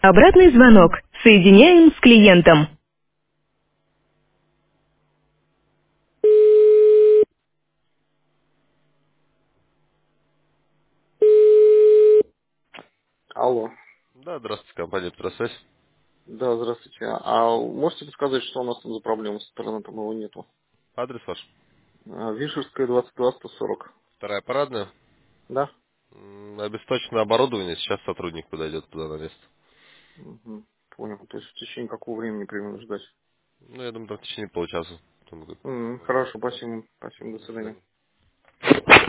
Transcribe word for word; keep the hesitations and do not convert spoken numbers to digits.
Обратный звонок. Соединяем с клиентом. Алло. Да, здравствуйте, компания «Петросвязь». Да, здравствуйте. А можете подсказать, что у нас там за проблема с интернетом? Его нету. Адрес ваш? А, Вишерская, двадцать два сто сорок. Вторая парадная. Да? М, Обесточено оборудование, сейчас сотрудник подойдет туда на место. Мгм. Понял. То есть в течение какого времени примерно ждать? Ну, я думаю, там в течение получаса. Потом будет. М, Хорошо, спасибо. Спасибо, до До свидания. свидания.